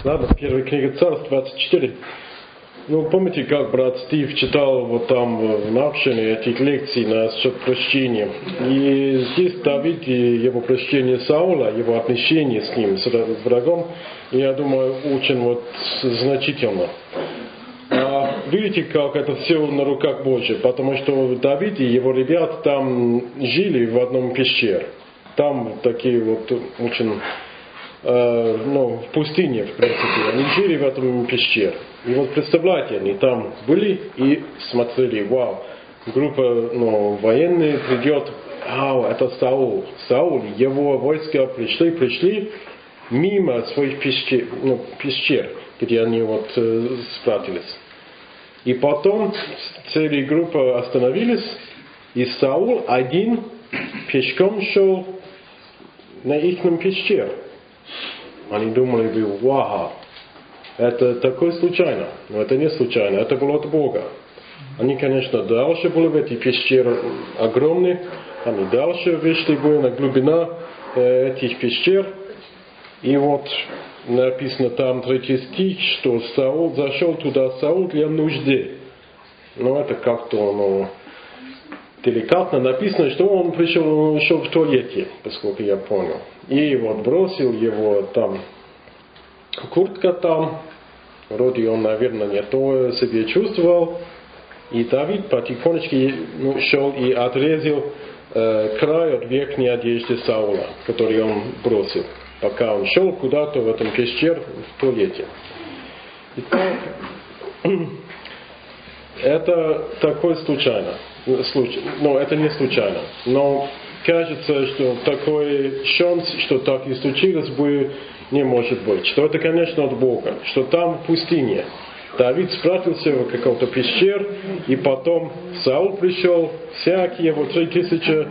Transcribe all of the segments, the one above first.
Ладно, первая книга Царств, 24. Ну, помните, как брат Стив читал вот там в Навшине этих лекций насчет прощения. И здесь Давид и его прощение Саула, его отношения с ним, с врагом, я думаю, очень вот значительно. А видите, как это все на руках Божьих, потому что Давид и его ребят там жили в одном пещере. Там такие вот очень, в пустыне, в принципе, они жили в этом пещере. И вот представляете, они там были и смотрели, вау, группа военных придет, это Саул. Саул, его войска пришли мимо своих пещер, где они вот спрятались. И потом целая группа остановились, и Саул один пешком шел на их пещеру. Они думали, вау, это такое случайно. Но это не случайно, это было от Бога. Они, конечно, дальше были в этой пещере огромные. Они дальше вышли были на глубину этих пещер. И вот написано там 3 стих, что Саул зашел туда, Саул для нужды. Но это как-то деликатно написано, что он шел в туалете, поскольку я понял. И вот бросил его там, куртка там, вроде он, наверное, не то себе чувствовал. И Давид потихонечку шел и отрезал край от верхней одежды Саула, который он бросил, пока он шел куда-то в этом пещере в туалете. Итак, это такое случайно. Но это не случайно. Но кажется, что такой шанс, что так и случилось бы, не может быть. Что это, конечно, от Бога. Что там пустыня. Давид спрятался в каком-то пещере, и потом Саул пришел, всякие 3000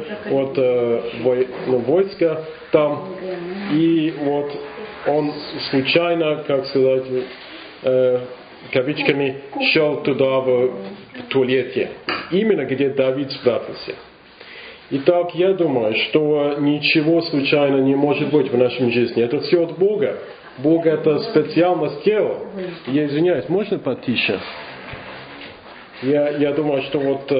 войска там, и вот он случайно, как сказать, кавычками, шел туда в туалете, именно где Давид спрятался. Итак, я думаю, что ничего случайно не может быть в нашей жизни. Это все от Бога. Бог это специально сделал. Я извиняюсь, можно потише? Я думаю, что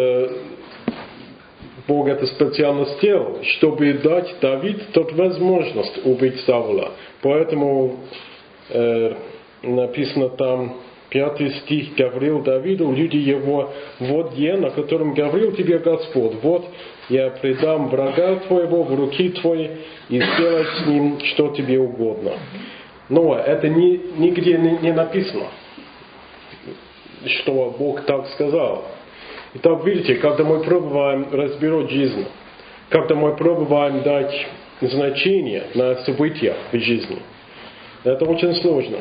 Бог это специально сделал, чтобы дать Давиду тот возможность убить Саула. Поэтому написано там, 5 стих, говорил Давиду, люди его, вот я, на котором говорил тебе Господь, вот я предам врага твоего в руки твои и сделай с ним, что тебе угодно. Но это нигде не написано, что Бог так сказал. Итак, видите, когда мы пробуем разбирать жизнь, когда мы пробуем дать значение на события в жизни, это очень сложно.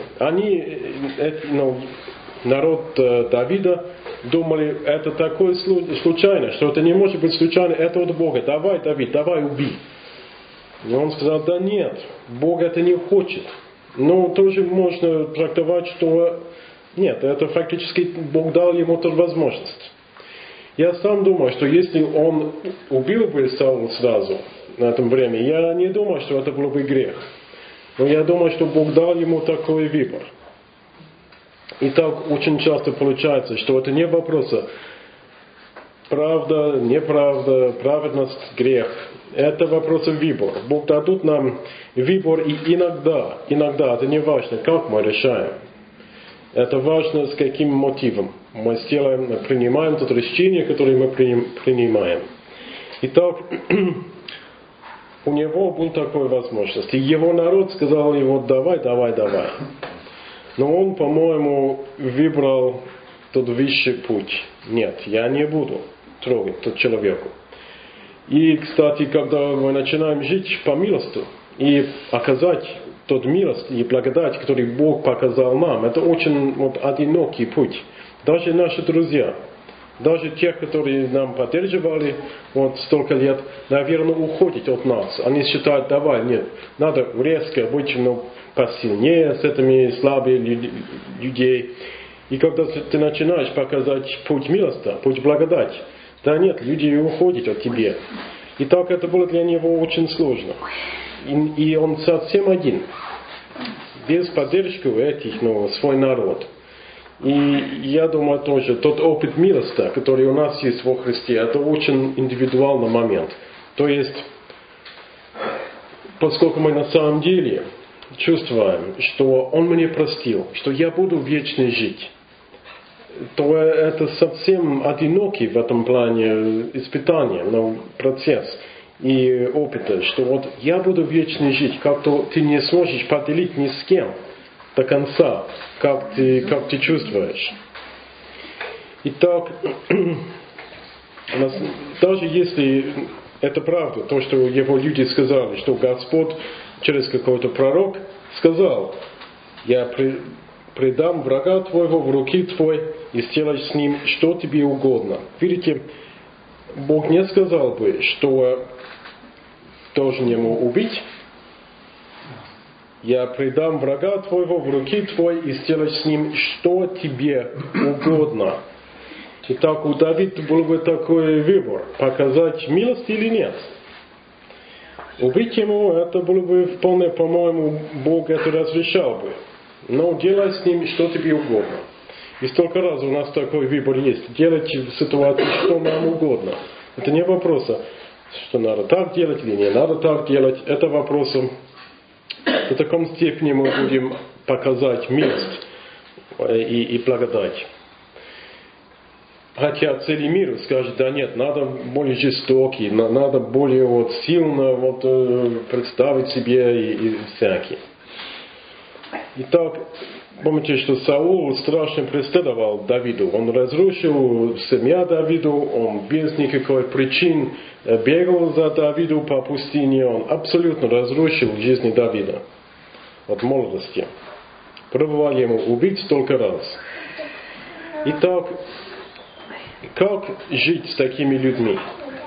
Народ Давида думали, это такое случайно, что это не может быть случайно, это от Бога. Давай, Давид, давай убей. Но он сказал, да нет, Бог это не хочет. Но тоже можно трактовать, что нет, это фактически Бог дал ему эту возможность. Я сам думаю, что если он убил бы Саула сразу на этом время, я не думаю, что это был бы грех. Но я думаю, что Бог дал ему такой выбор. И так очень часто получается, что это не вопрос правда, неправда, праведность, грех. Это вопрос выбора. Бог дадут нам выбор, и иногда, это не важно, как мы решаем. Это важно, с каким мотивом мы принимаем то решение, которое мы принимаем. Итак, у него была такая возможность. И его народ сказал ему, давай. Но он, по-моему, выбрал тот высший путь. Нет, я не буду трогать тот человека. И, кстати, когда мы начинаем жить по милости и оказать тот милость и благодать, который Бог показал нам, это очень одинокий путь. Даже наши друзья, даже те, которые нам поддерживали столько лет, наверное, уходят от нас. Они считают, нет, надо резко быть посильнее с этими слабыми людей. И когда ты начинаешь показать путь милости, путь благодати, да нет, люди уходят от тебя. И так это было для него очень сложно. И он совсем один. без поддержки этих, свой народ. И я думаю тоже, тот опыт милости, который у нас есть во Христе, это очень индивидуальный момент. То есть, поскольку мы на самом деле чувствуем, что Он мне простил, что я буду вечно жить, то это совсем одинокий в этом плане испытание, процесс и опыта, что вот я буду вечно жить, как-то ты не сможешь поделить ни с кем до конца, как ты чувствуешь. Итак, даже если это правда, то, что его люди сказали, что Господь через какой-то пророк сказал, я предам врага твоего в руки твой и сделаешь с ним, что тебе угодно. Видите, Бог не сказал бы, что должен ему убить. Я предам врага твоего в руки твой и сделаешь с ним, что тебе угодно. Итак, у Давида был бы такой выбор, показать милость или нет. Убить ему, это было бы вполне, по-моему, Бог это разрешал бы. Но делай с ним, что тебе угодно. И столько раз у нас такой выбор есть. Делать в ситуации, что нам угодно. Это не вопрос, что надо так делать или не надо так делать. Это вопрос, в таком степени мы будем показать милость и благодать. Хотя целый мир скажет, да нет, надо более жестокий, надо более сильно представить себе и всякие. Итак, помните, что Саул страшно преследовал Давиду. Он разрушил семью Давиду, он без никакой причин бегал за Давиду по пустыне, он абсолютно разрушил жизнь Давида от молодости. Пробовал ему убить столько раз. Итак, как жить с такими людьми?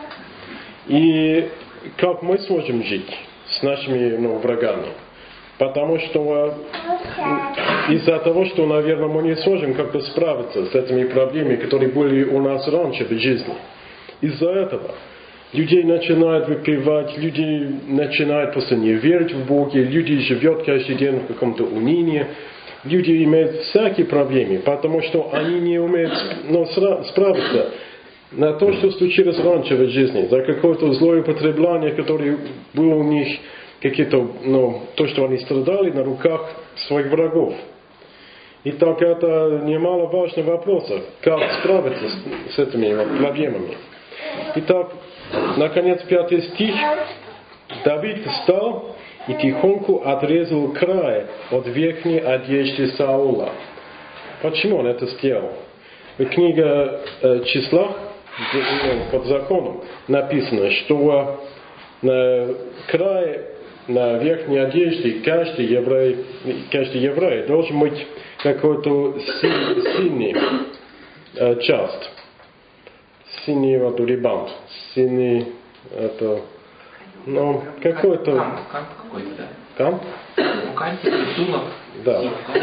И как мы сможем жить с нашими врагами? Потому что из-за того, что, наверное, мы не сможем как-то справиться с этими проблемами, которые были у нас раньше в жизни. Из-за этого людей начинают выпивать, люди начинают просто не верить в Бога, люди живут каждый день в каком-то унынии, люди имеют всякие проблемы, потому что они не умеют справиться на то, что случилось раньше в жизни, за какое-то злое употребление, которое было у них, какие-то, то, что они страдали на руках своих врагов. Итак, это немаловажный вопрос, как справиться с этими проблемами. Итак, наконец, 5 стих. Давид встал и тихонько отрезал край от верхней одежды Саула. Почему он это сделал? В книге числа, под законом, написано, что на край, на верхней одежде каждый еврей должен быть какой-то синий часть. Синий ребант. Синий это какой-то... Кант какой-то. Кант? Кант рисунок. Да.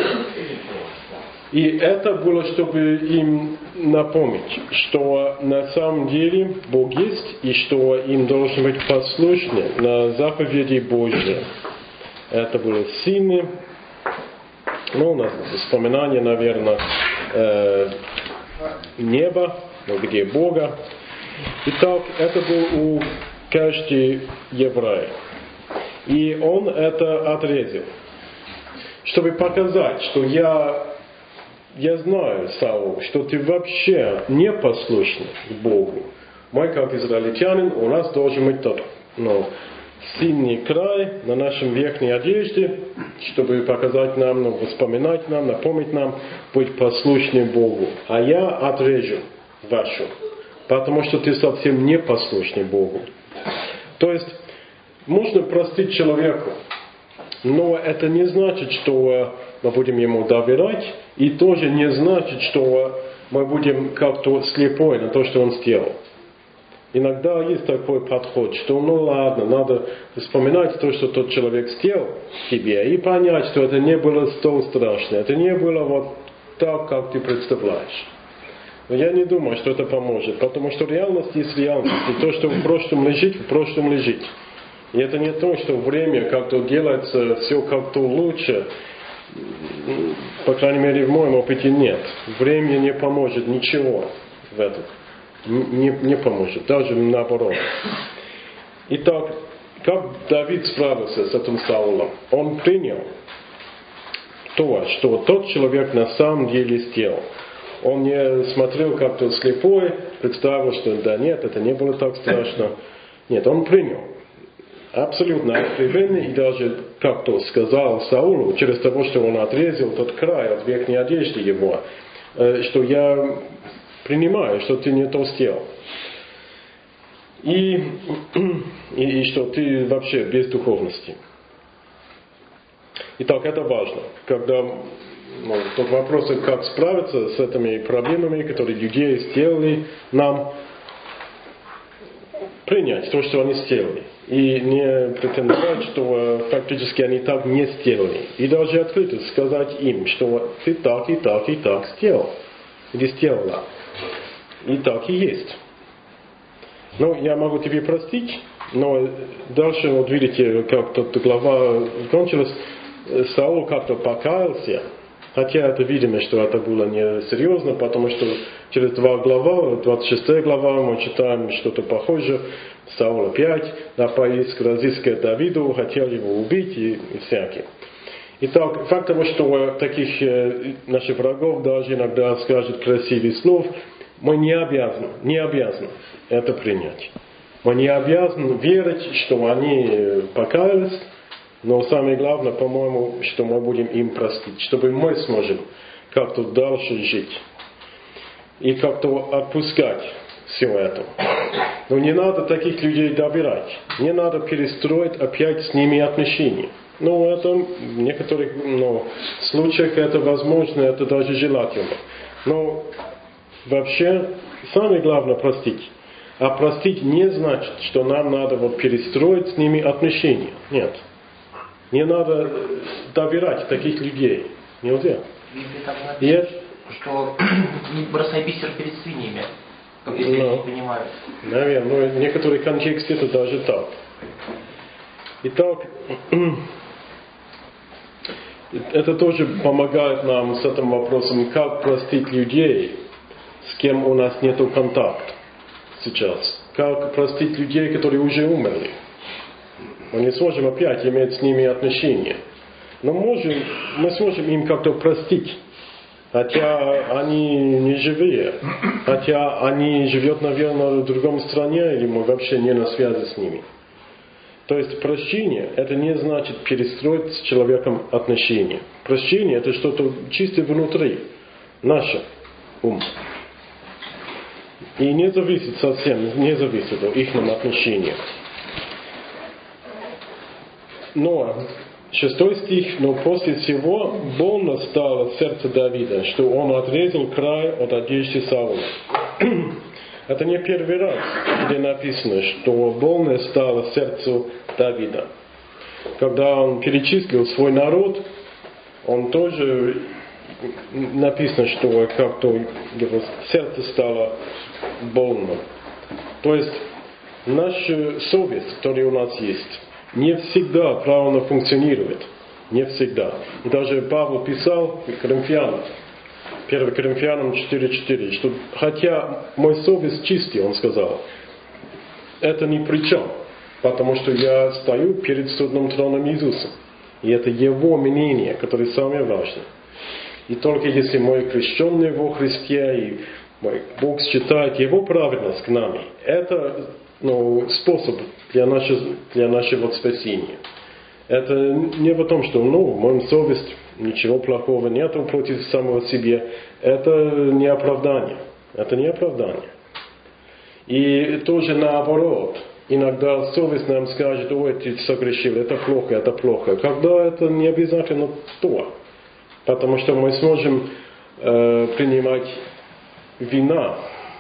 И это было, чтобы им напомнить, что на самом деле Бог есть, и что им должны быть послушны на заповеди Божьи. Это было сильно, вспоминание, наверное, неба, где Бога. Итак, это был у каждого еврея. И он это отрезал, чтобы показать, что я знаю, Саул, что ты вообще не послушный Богу. Мы, как израильтянин, у нас должен быть тот синий край на нашем верхней одежде, чтобы показать нам, вспоминать нам, напомнить нам, быть послушным Богу. А я отрежу вашу, потому что ты совсем не послушный Богу. То есть, можно простить человеку, но это не значит, что мы будем ему доверять, и тоже не значит, что мы будем как-то слепой на то, что он сделал. Иногда есть такой подход, что ладно, надо вспоминать то, что тот человек сделал тебе, и понять, что это не было столь страшно, это не было так, как ты представляешь. Но я не думаю, что это поможет, потому что реальность есть реальность, и то, что в прошлом лежит. И это не то, что время как-то делается все как-то лучше, по крайней мере в моем опыте нет. Время не поможет ничего в этом. Не поможет, даже наоборот. Итак, как Давид справился с этим Саулом? Он принял то, что тот человек на самом деле сделал. Он не смотрел как-то слепой, представил, что да нет, это не было так страшно. Нет, он принял. Абсолютно откровенно, и даже как-то сказал Саулу, через того, что он отрезал тот край от верхней одежды его, что я принимаю, что ты не то сделал. И что ты вообще без духовности. Итак, это важно. Когда тот вопрос, как справиться с этими проблемами, которые люди сделали нам, принять то, что они сделали. И не претендовать, что фактически они так не сделали. И даже открыто сказать им, что ты так и так и так сделал. Или сделала. И так и есть. Ну, я могу тебе простить, но дальше, вот видите, как тут глава кончилась, Саул как-то покаялся, хотя это видимо, что это было несерьезно, потому что через 2 глава, 26 глава, мы читаем что-то похожее, Саул опять на поиск разыскивает Давиду, хотел его убить и всякие. Итак, факт того, что таких наших врагов даже иногда скажут красивых слов, мы не обязаны это принять. Мы не обязаны верить, что они покаялись, но самое главное, по-моему, что мы будем им простить, чтобы мы сможем как-то дальше жить и как-то отпускать все это. Но не надо таких людей добирать, не надо перестроить опять с ними отношения. Ну, это в некоторых случаях это возможно, это даже желательно. Но вообще, самое главное простить. А простить не значит, что нам надо перестроить с ними отношения. Нет. Не надо доверять таких людей. Нельзя. Что не бросай бисер перед свиньями, как если они не понимают. Наверное, в некоторых контекстах это даже так. Итак, это тоже помогает нам с этим вопросом, как простить людей, с кем у нас нет контакта сейчас. Как простить людей, которые уже умерли. Мы не сможем опять иметь с ними отношения. Но мы сможем им как-то простить. Хотя они не живые. Хотя они живут, наверное, в другом стране, или мы вообще не на связи с ними. То есть прощение, это не значит перестроить с человеком отношения. Прощение, это что-то чисто внутри. Наше ум. И не зависит совсем, не зависит от их отношений. Но 6 стих, но после всего больно стало сердце Давида, что он отрезал край от одежды Саула. Это не первый раз, где написано, что больно стало сердцу Давида. Когда он перечислил свой народ, он тоже написано, что как-то его сердце стало больно. То есть наша совесть, которая у нас есть, не всегда правильно функционирует. Не всегда. И даже Павел писал Коринфянам, 1 Коринфянам 4:4, что хотя мой совесть чистый, он сказал, это ни при чем, потому что я стою перед судным троном Иисуса. И это Его мнение, которое самое важное. И только если мы крещенные во Христе, и Бог считает Его праведность к нами, это способ для нашего спасения. Это не в том, что в моем совесть ничего плохого нету против самого себя. Это не оправдание. Это не оправдание. И тоже наоборот. Иногда совесть нам скажет, ой, ты согрешил, это плохо. Когда это не обязательно то. Потому что мы сможем принимать вина.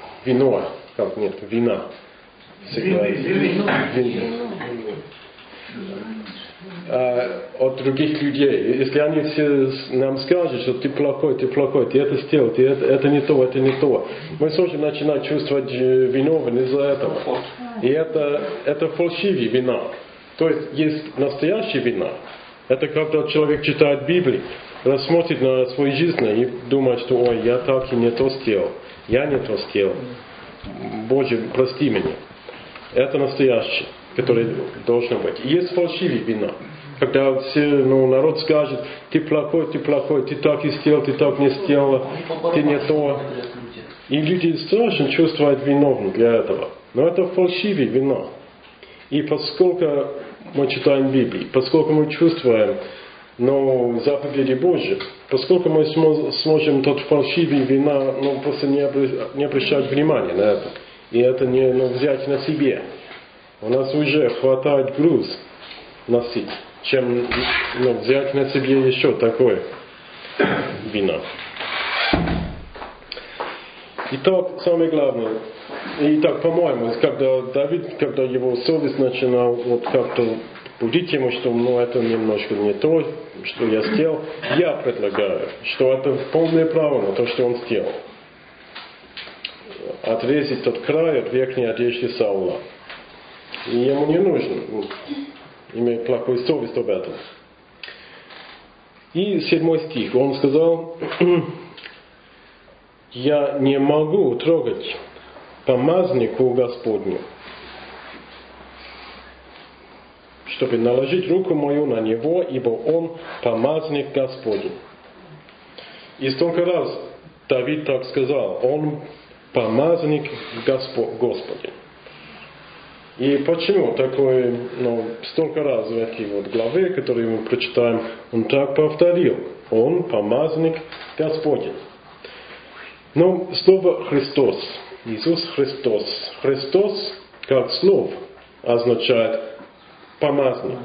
От других людей. Если они все нам скажут, что ты плохой, ты это сделал, это не то. Мы сможем начинать чувствовать виновен из-за этого. И это фальшивая вина. То есть настоящая вина. Это когда человек читает Библию, рассмотреть на свою жизнь и думать, что ой, я так и не то сделал, я не то сделал. Боже, прости меня. Это настоящее, которое должно быть. И есть фальшивые вина. Когда все, народ скажет, ты плохой, ты так и сделал, ты так не сделал, ты не то. И люди страшно чувствуют виновным для этого. Но это фальшивые вина. И поскольку мы читаем Библию, поскольку мы чувствуем заповеди Божьи, поскольку мы сможем тот фальшивый вина, просто не обращать внимания на это. И это не взять на себе. У нас уже хватает груз носить, чем взять на себе еще такое вина. Итак, самое главное. Итак, по-моему, когда Давид, когда его совесть начинал как-то будить ему, что это немножко не то, что я сделал, я предлагаю, что это полное право на то, что он сделал. Отрезать тот край от верхней одежды Саула. И ему не нужно иметь плохую совесть об этом. И 7 стих. Он сказал, я не могу трогать помазаннику Господню, чтобы наложить руку мою на него, ибо он помазанник Господень. И столько раз Давид так сказал, он помазанник Господень. И почему такое, столько раз в этой главе, которую мы прочитаем, он так повторил, он помазанник Господень. Но слово Христос, Иисус Христос, Христос как слово означает помазанник.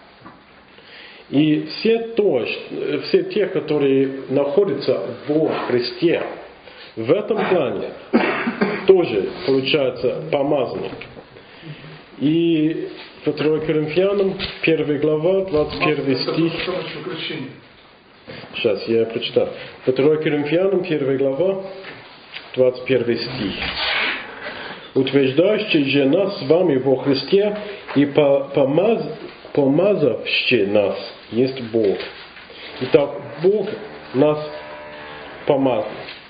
И все те, которые находятся во Христе, в этом плане тоже получается помазанник. И 2 Коринфянам, 1 глава, 21 стих. Сейчас я прочитаю. 2 Коринфянам, 1 глава, 21 стих. Утверждающий же нас с вами во Христе и помазавший нас есть Бог. Итак, Бог нас помазал.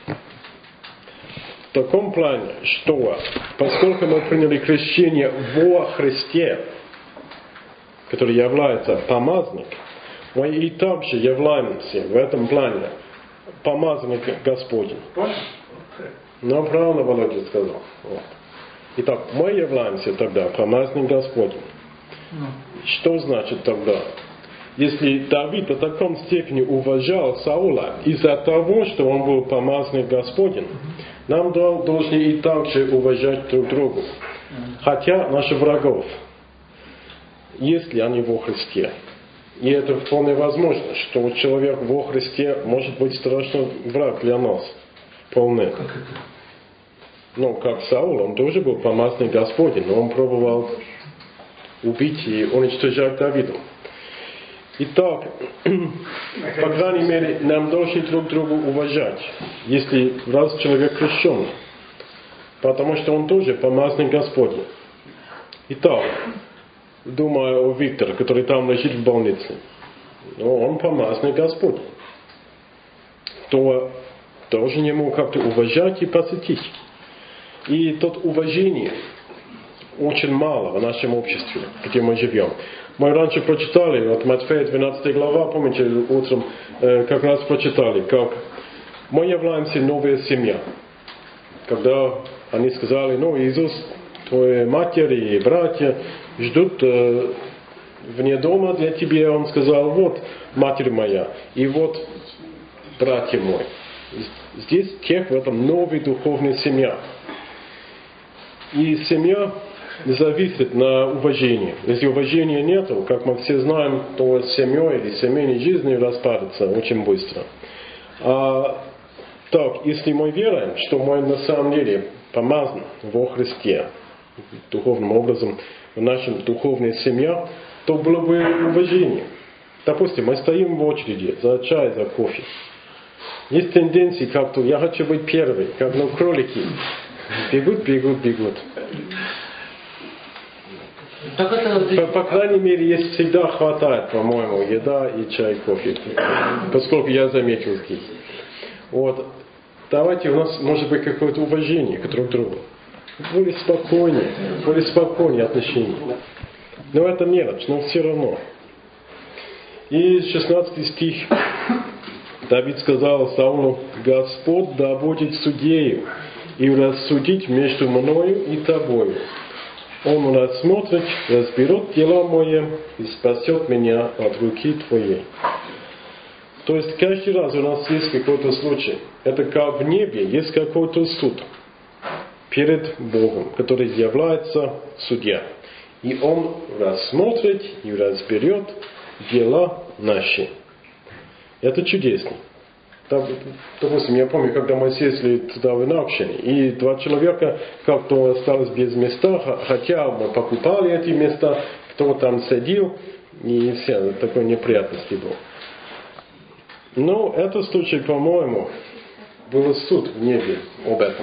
В таком плане, что поскольку мы приняли крещение во Христе, который является помазанник, мы и также являемся в этом плане помазанник Господень. Но правильно Володя сказал. Вот. Итак, мы являемся тогда помазанник Господень. Что значит тогда? Если Давид до таком степени уважал Саула из-за того, что он был помазанник Господень, нам должны и также уважать друг друга. Хотя наши врагов, если они во Христе. И это вполне возможно, что человек во Христе может быть страшный враг для нас. Полный. Как Саул, он тоже был помазанник Господень, но он пробовал убить и уничтожать Давида. Итак, по крайней мере, нам должны друг друга уважать, если раз человек крещен, потому что он тоже помазанник Господень. Итак, думаю о Викторе, который там лежит в больнице. Он помазанник Господень. То должен ему как-то уважать и посетить. И тут уважение очень мало в нашем обществе, где мы живем. Мы раньше прочитали, от Матфея 12 глава, помните, утром как раз прочитали, как мы являемся новая семья. Когда они сказали, Иисус, твои матери и братья ждут вне дома для тебя, он сказал, вот матерь моя, и вот братья мои. Здесь тех в этом новая духовная семья. И семья зависит на уважении. Если уважения нету, как мы все знаем, то семья или семейной жизни распадется очень быстро. Так, если мы верим, что мы на самом деле помазаны во Христе, духовным образом, в нашей духовной семье, то было бы уважение. Допустим, мы стоим в очереди за чай, за кофе. Есть тенденции как-то, я хочу быть первый, как кролики. Бегут. Так это... По крайней мере, есть всегда хватает, по-моему, еда и чай, кофе. Поскольку я заметил здесь. Вот. Давайте у нас может быть какое-то уважение к друг другу. Более спокойнее отношения. Но это мелочь, но все равно. И 16 стих. Давид сказал Саулу: Господь да будет судею и рассудить между мною и тобою. Он рассмотрит, разберет дела мои и спасет меня от руки твоей. То есть каждый раз у нас есть какой-то случай. Это как в небе есть какой-то суд перед Богом, который является судья. И Он рассмотрит и разберет дела наши. Это чудесно. Допустим, я помню, когда мы съездили туда в Инакшине, и 2 человека как-то остались без места, хотя мы покупали эти места, кто там сидел, и все, такой неприятности был. Но этот случай, по-моему, был суд в небе об этом.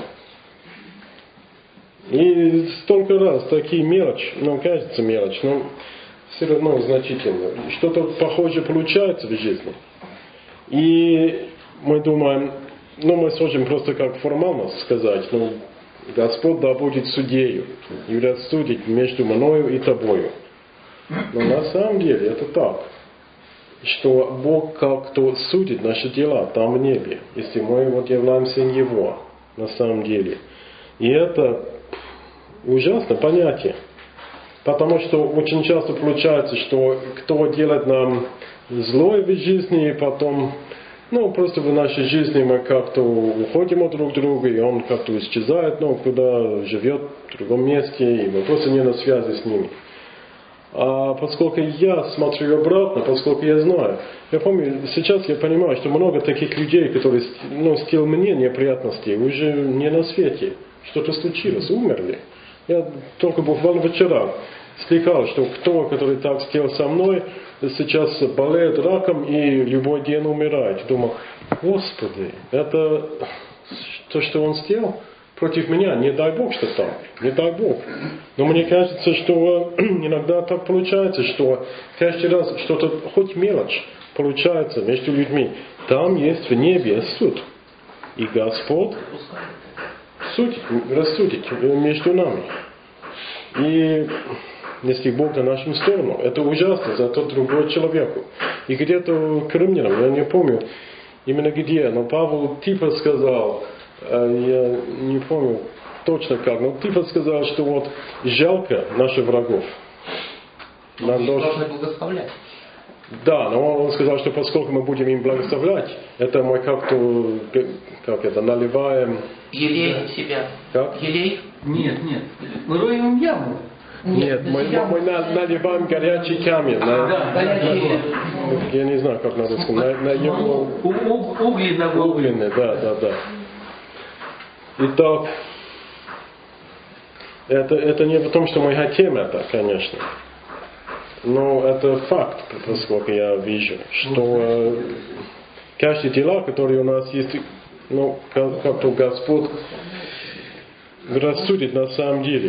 И столько раз такие мелочи, кажется мелочь, но все равно значительно. Что-то похожее получается в жизни. И мы думаем, мы сможем просто как формальность сказать, Господь да будет судею и рассудить между мною и тобою. Но на самом деле это так, что Бог как-то судит наши дела там в небе, если мы являемся Его на самом деле. И это ужасное понятие. Потому что очень часто получается, что кто делает нам злое в жизни, и потом, просто в нашей жизни мы как-то уходим от друг друга, и он как-то исчезает, куда живет, в другом месте, и мы просто не на связи с ними. А поскольку я смотрю обратно, поскольку я знаю, я помню, сейчас я понимаю, что много таких людей, которые сделали мне неприятности, уже не на свете. Что-то случилось, умерли. Я только буквально вчера слыхал, что кто, который так сделал со мной, сейчас болеет раком и любой день умирает. Думал, Господи, это то, что он сделал против меня, не дай Бог, что так, не дай Бог. Но мне кажется, что иногда так получается, что каждый раз что-то, хоть мелочь, получается между людьми. Там есть в небе суд. И Господь рассудит между нами. И если Бог на нашу сторону, это ужасно за тот другой человеку. И где-то к римлянам, я не помню именно где, но Павел типа сказал, я не помню точно как, но типа сказал, что жалко наших врагов. Нам должны благословлять. Да, но он сказал, что поскольку мы будем им благословлять, это мы как-то наливаем... Елей себя. Как? Елей? Нет. Мы роем яму. Нет, мы наливаем горячий камень. Я не знаю, как на русском. На его... Угли на голову. Угленный, да. Итак, это не потому, что мы хотим это, конечно. Но это факт, поскольку я вижу, что каждые дела, которые у нас есть, как-то Господь рассудит на самом деле.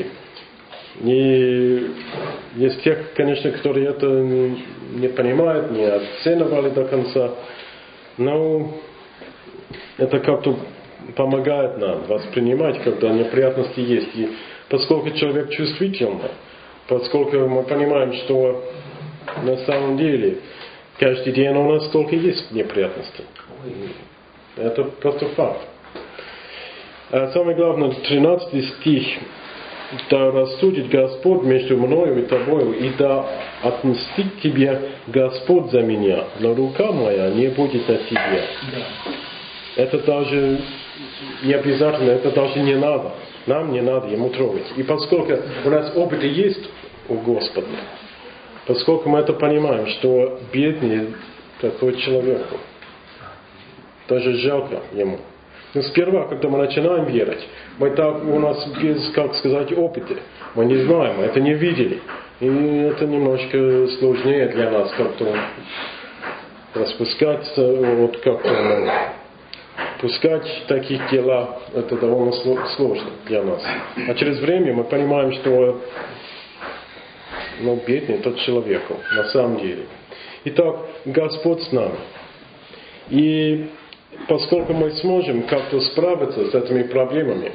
И есть те, конечно, которые это не понимают, не оценивали до конца. Но это как-то помогает нам воспринимать, когда неприятности есть. И поскольку человек чувствительный, поскольку мы понимаем, что на самом деле каждый день у нас только есть неприятности. Это просто факт. А самое главное, 13 стих. «Да рассудит Господь между мною и тобою, и да отмстит тебе Господь за меня, но рука моя не будет на тебе». Это даже не обязательно, это даже не надо. Нам не надо ему трогать. И поскольку у нас опыт есть у Господа, поскольку мы это понимаем, что бедный такой человек, даже жалко ему. Но сперва, когда мы начинаем верить, мы так, у нас без, как сказать, опыта. Мы не знаем, мы это не видели. И это немножко сложнее для нас как-то распускаться, как-то пускать таких дела, это довольно сложно для нас. А через время мы понимаем, что но бедный тот человек, на самом деле. Итак, Господь с нами. И поскольку мы сможем как-то справиться с этими проблемами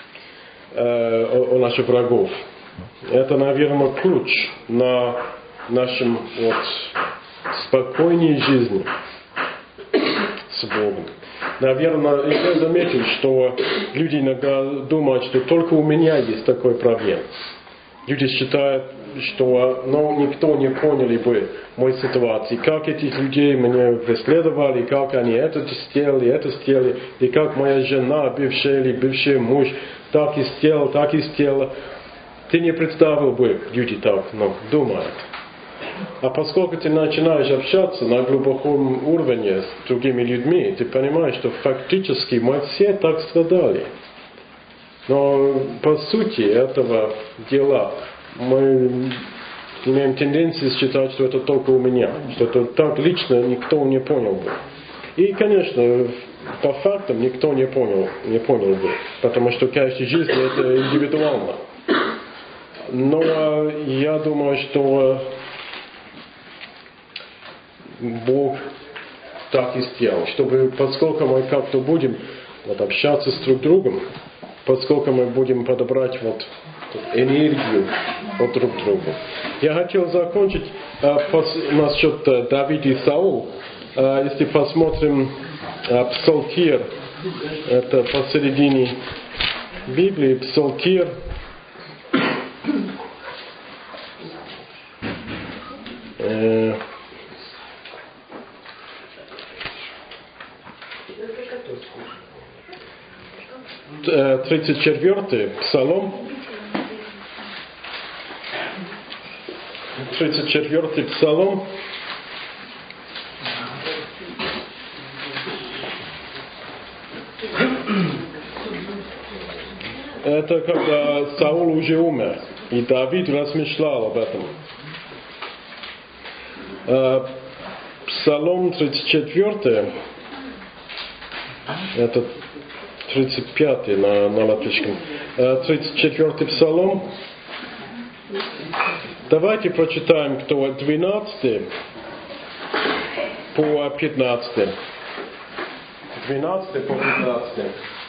у наших врагов, это, наверное, ключ на нашем спокойней жизни с Богом. Наверное, я заметил, что люди иногда думают, что только у меня есть такой проблем. Люди считают, что никто не понял бы мою ситуацию, как этих людей меня преследовали, как они это сделали, и как моя жена, бывшая или бывший муж, так и сделала. Ты не представил бы, люди так думают. А поскольку ты начинаешь общаться на глубоком уровне с другими людьми, ты понимаешь, что фактически мы все так страдали. Но по сути этого дела мы имеем тенденцию считать, что это только у меня, что это так лично никто не понял бы. И, конечно, по фактам никто не понял бы, потому что каждая жизнь это индивидуально. Но я думаю, что Бог так и сделал, чтобы, поскольку мы как-то будем общаться с друг другом, поскольку мы будем подобрать энергию от друг друга. Я хотел закончить насчет Давида и Саула. Если посмотрим Псалтирь, это посередине Библии, Псалтирь. 34-й Псалом. 34-й Псалом. Это когда Саул уже умер, и Давид размышлял об этом. Псалом 34, это 35 на латышском. 34-й Псалом. Давайте прочитаем, кто 12 по 15. 12 по 15.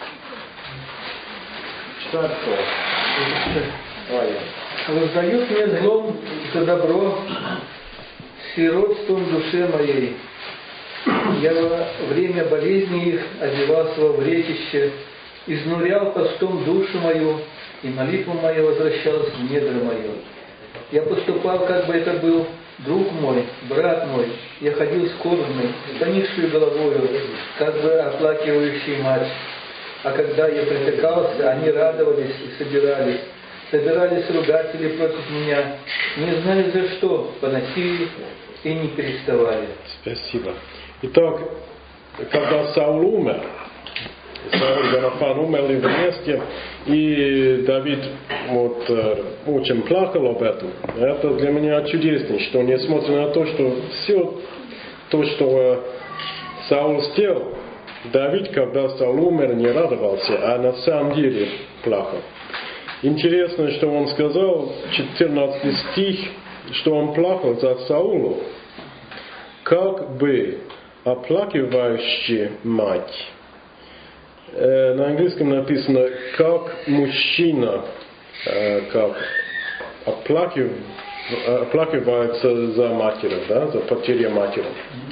Читать кто? Воздают мне злом за добро, сиротством душе моей. Я во время болезни их одевался во вретище, изнурял постом душу мою, и молитва моя возвращалась в недра мое. Я поступал, как бы это был друг мой, брат мой. Я ходил скорбный, с поникшей головою, как бы оплакивающий мать. А когда я притыкался, они радовались и собирались. Собирались ругатели против меня, не знали за что, поносили и не переставали. Спасибо. Итак, когда Саул умер, Саул и Йонатан умерли вместе, и Давид очень плакал об этом. Это для меня чудесно, что несмотря на то, что все то, что Саул сделал, Давид, когда Саул умер, не радовался, а на самом деле плакал. Интересно, что он сказал, 14 стих, что он плакал за Саула, как бы оплакивающий мать. На английском написано, как мужчина, как оплакивается за матерью, да, за потерю матери.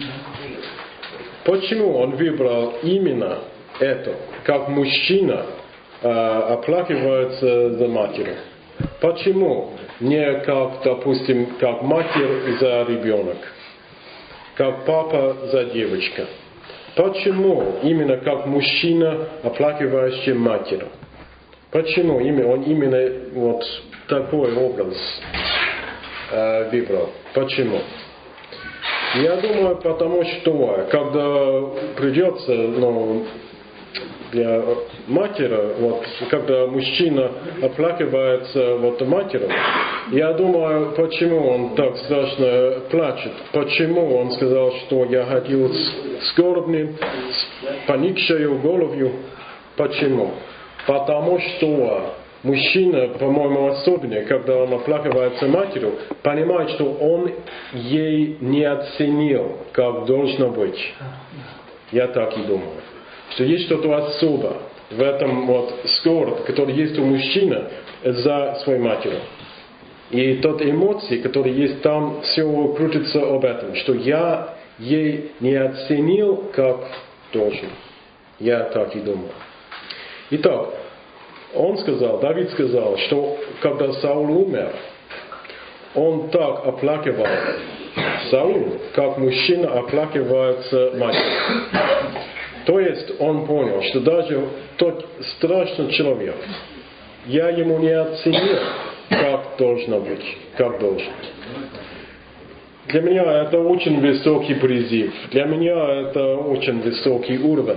Почему он выбрал именно это, как мужчина оплакивается за матерью? Почему не как, допустим, как матерь за ребенок, как папа за девочку? Почему именно как мужчина, оплакивающий матерь? Почему он именно такой образ выбрал? Почему? Я думаю, потому что когда придется, для матери, когда мужчина оплакивается матерью, я думаю, почему он так страшно плачет, почему он сказал, что я ходил скорбным, с поникшей головью, почему? Потому что мужчина, по-моему, особенно, когда он оплакивается матерью, понимает, что он ей не оценил, как должно быть. Я так и думаю. Что есть что-то особое в этом вот скорбь, который есть у мужчины за своей матерью. И тот эмоции, которые есть там, все крутится об этом, что я ей не оценил, как должен. Я так и думаю. Итак, Давид сказал, что когда Саул умер, он так оплакивал Саул, как мужчина оплакивается матерью. То есть он понял, что даже тот страшный человек, я ему не оценил, как должно быть, как должен. Для меня это очень высокий призыв. Для меня это очень высокий уровень.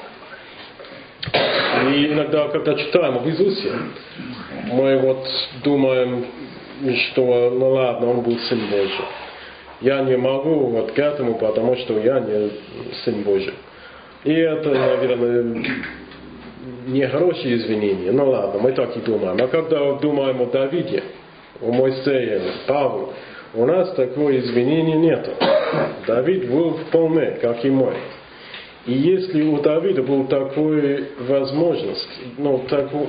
И иногда, когда читаем об Иисусе, мы вот думаем, что, ну ладно, он был Сын Божий. Я не могу вот к этому, потому что я не Сын Божий. И это, наверное, не хорошие извинения. Ну ладно, мы так и думаем. А когда думаем о Давиде, о Моисее, Павле, у нас такого извинения нет. Давид был вполне, как и мой. И если у Давида была такая возможность, он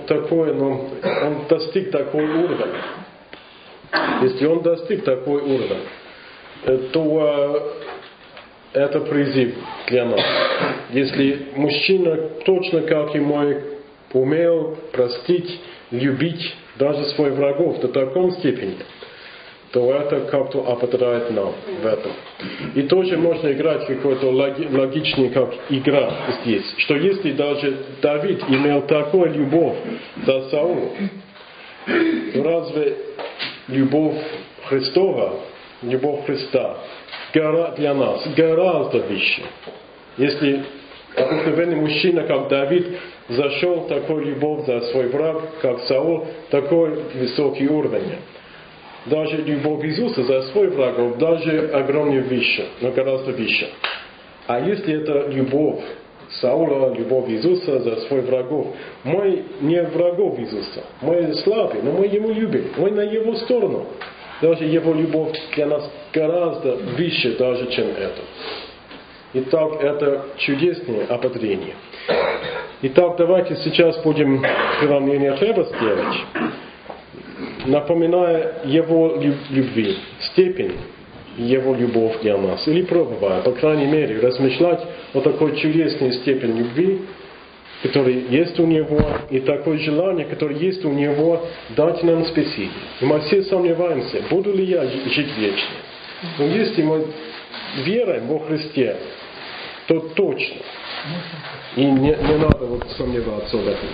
достиг такой уровень, если он достиг такой уровень, то это призыв для нас. Если мужчина, точно как и мой, умел простить, любить даже своих врагов до такой степени, то это как-то ободряет нам в этом. И тоже можно играть какой-то логичный, как игра здесь. Что если даже Давид имел такую любовь за Саула, то разве любовь Христова, любовь Христа для нас гораздо выше? Если обыкновенный мужчина, как Давид, зашел в такую любовь за свой враг, как Саул, такой высокий уровень. Даже любовь Иисуса за свой врагов даже огромнее выше, но гораздо выше. А если это любовь Саула, любовь Иисуса за своих врагов, мы не врагов Иисуса, мы слабые, но мы Его любим, мы на Его сторону. Даже Его любовь для нас гораздо выше даже, чем это. Итак, это чудесное ободрение. Итак, давайте сейчас будем преломление хлеба сделать, напоминая Его любви, степень Его любовь для нас. Или пробуя, по крайней мере, размышлять о такой чудесной степени любви, которая есть у Него, и такое желание, которое есть у Него, дать нам спасение. И мы все сомневаемся, буду ли я жить вечно. Но если мы веруем во Христе, то точно. И не надо вот сомневаться в этом.